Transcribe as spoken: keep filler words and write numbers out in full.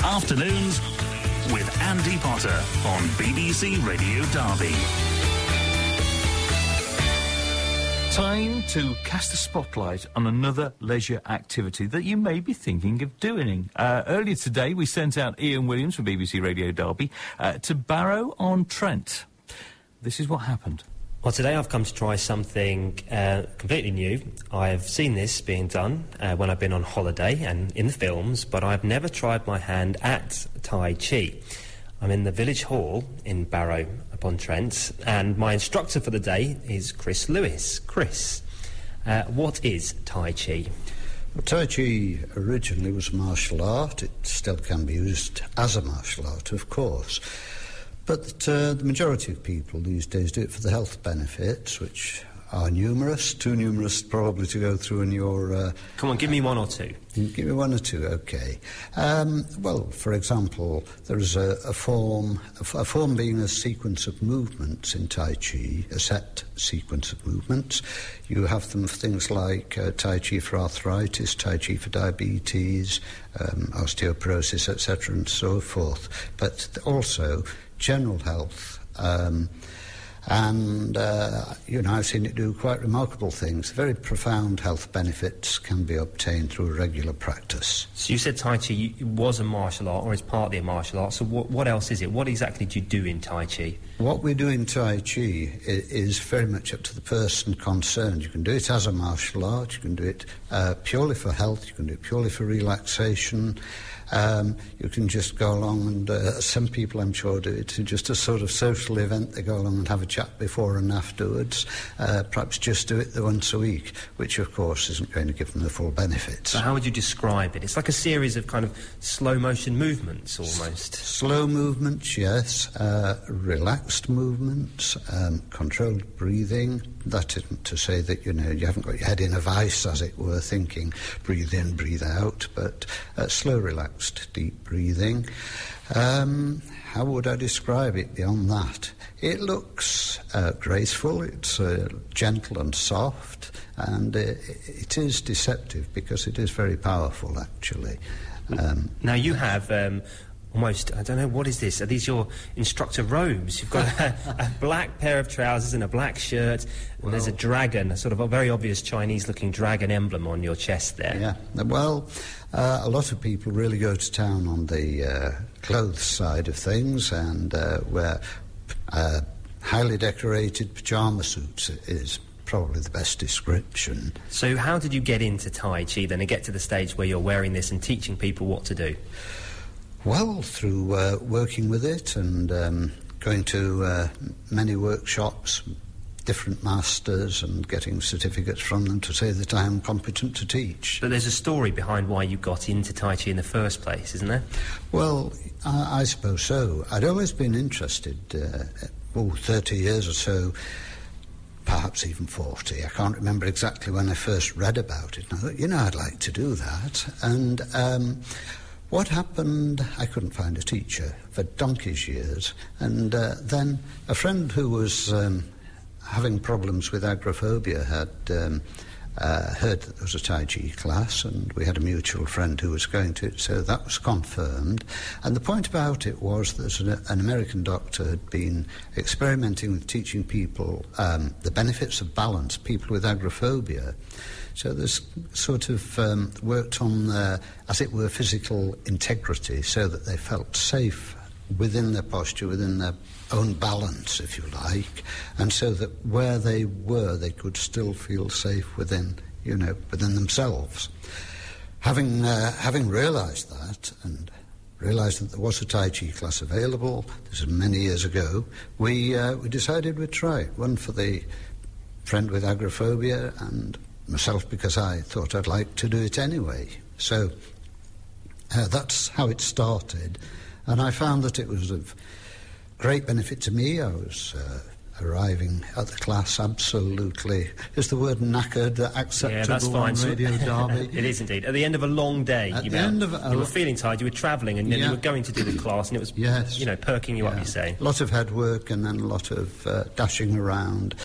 Afternoons with Andy Potter on B B C Radio Derby. Time to cast a spotlight on another leisure activity that you may be thinking of doing. Uh, earlier today, we sent out Ian Williams from B B C Radio Derby uh, to Barrow-on-Trent. This is what happened. Well, today I've come to try something uh, completely new. I've seen this being done uh, when I've been on holiday and in the films, but I've never tried my hand at Tai Chi. I'm in the village hall in Barrow-upon-Trent, and my instructor for the day is Chris Lewis. Chris, uh, what is Tai Chi? Well, Tai Chi originally was a martial art. It still can be used as a martial art, of course. But uh, the majority of people these days do it for the health benefits, which are numerous, too numerous probably to go through in your... Uh, Come on, give me one or two. Give me one or two, OK. Um, well, for example, there is a, a form, a, a form being a sequence of movements in Tai Chi, a set sequence of movements. You have them for things like uh, Tai Chi for arthritis, Tai Chi for diabetes, um, osteoporosis, et cetera, and so forth. But also general health, um, and, uh, you know, I've seen it do quite remarkable things. Very profound health benefits can be obtained through a regular practice. So you said Tai Chi was a martial art, or is partly a martial art, so what, what else is it? What exactly do you do in Tai Chi? What we do in Tai Chi is, is very much up to the person concerned. You can do it as a martial art, you can do it uh, purely for health, you can do it purely for relaxation. Um, you can just go along and, uh, some people I'm sure do it to just a sort of social event. They go along and have a chat before and afterwards, uh, perhaps just do it the once a week, which of course isn't going to give them the full benefits. So how would you describe it? It's like a series of kind of slow motion movements almost. S- slow movements, yes, uh, relaxed movements, um, controlled breathing. That isn't to say that, you know, you haven't got your head in a vice, as it were, thinking breathe in, breathe out, but uh, slow, relaxed, deep breathing. Um, how would I describe it beyond that? It looks uh, graceful, it's uh, gentle and soft, and it, it is deceptive because it is very powerful, actually. Um, now, you have... Um, Almost, I don't know, what is this? Are these your instructor robes? You've got a, a black pair of trousers and a black shirt, and well, there's a dragon, a sort of a very obvious Chinese-looking dragon emblem on your chest there. Yeah, well, uh, a lot of people really go to town on the uh, clothes side of things, and uh, wear uh, highly decorated pyjama suits is probably the best description. So how did you get into Tai Chi then, and get to the stage where you're wearing this and teaching people what to do? Well, through uh, working with it and um, going to uh, many workshops, different masters, and getting certificates from them to say that I am competent to teach. But there's a story behind why you got into Tai Chi in the first place, isn't there? Well, I, I suppose so. I'd always been interested, uh, oh, thirty years or so, perhaps even forty. I can't remember exactly when I first read about it. And I thought, you know, I'd like to do that. And... Um, What happened, I couldn't find a teacher for donkey's years, and uh, then a friend who was um, having problems with agoraphobia had um, uh, heard that there was a Tai Chi class, and we had a mutual friend who was going to it, so that was confirmed. And the point about it was that an, an American doctor had been experimenting with teaching people um, the benefits of balance, people with agoraphobia. So there's sort of um, worked on their, as it were, physical integrity so that they felt safe within their posture, within their own balance, if you like, and so that where they were, they could still feel safe within, you know, within themselves. Having, uh, having realised that, and realised that there was a Tai Chi class available, this was many years ago, we, uh, we decided we'd try it. One for the friend with agoraphobia, and myself because I thought I'd like to do it anyway. So uh, that's how it started, and I found that it was of great benefit to me. I was uh, arriving at the class absolutely, is the word knackered acceptable yeah, that's fine. on Radio Derby? It is indeed. At the end of a long day, At you the know, end of a, you were feeling tired, you were travelling, and then yeah. you were going to do the class, and it was, yes. you know, perking you yeah. up, you say. A lot of head work and then a lot of uh, dashing around.